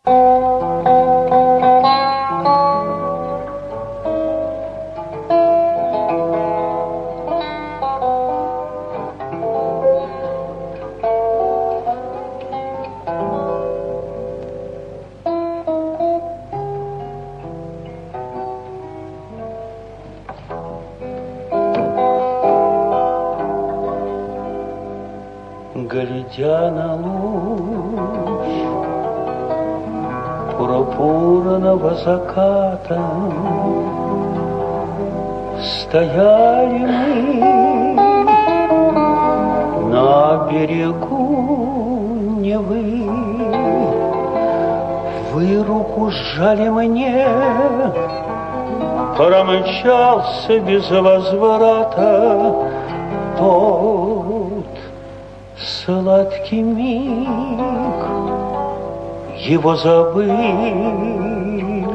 Глядя на луч пурпурного заката, стояли мы на берегу Невы. Вы руку сжали мне, промчался без возврата тот сладкий миг, его забыли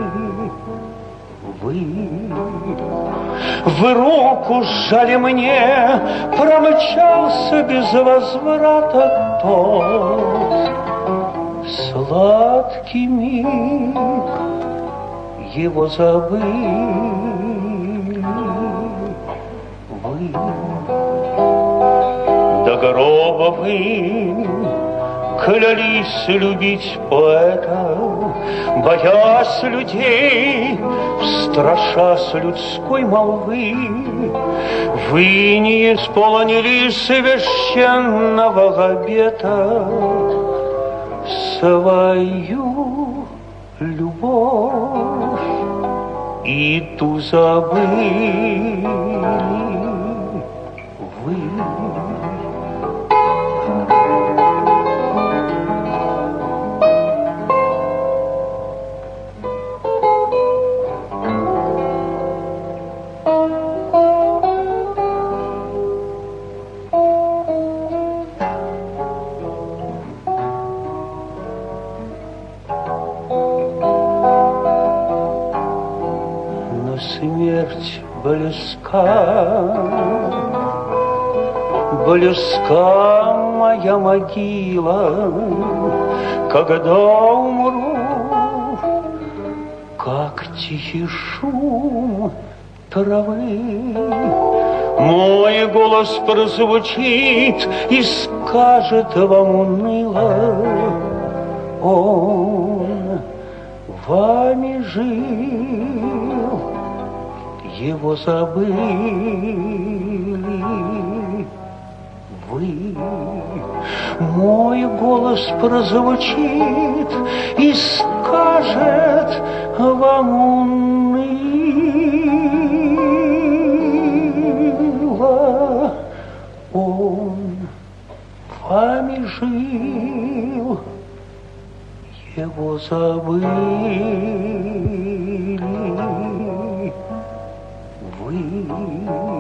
вы руку сжали мне, промчался без возврата тот сладкий миг, его забыли вы. До гроба вы клялись любить поэта, боясь людей, страшась людской молвы. Вы не исполнили священного обета, свою любовь и ту забыли вы. Смерть близка моя могила, когда умру, как тихий шум травы. Мой голос прозвучит и скажет вам уныло: он вами жил, его забыли вы. Мой голос прозвучит и скажет вам уныло: он вами жил, его забыли вы.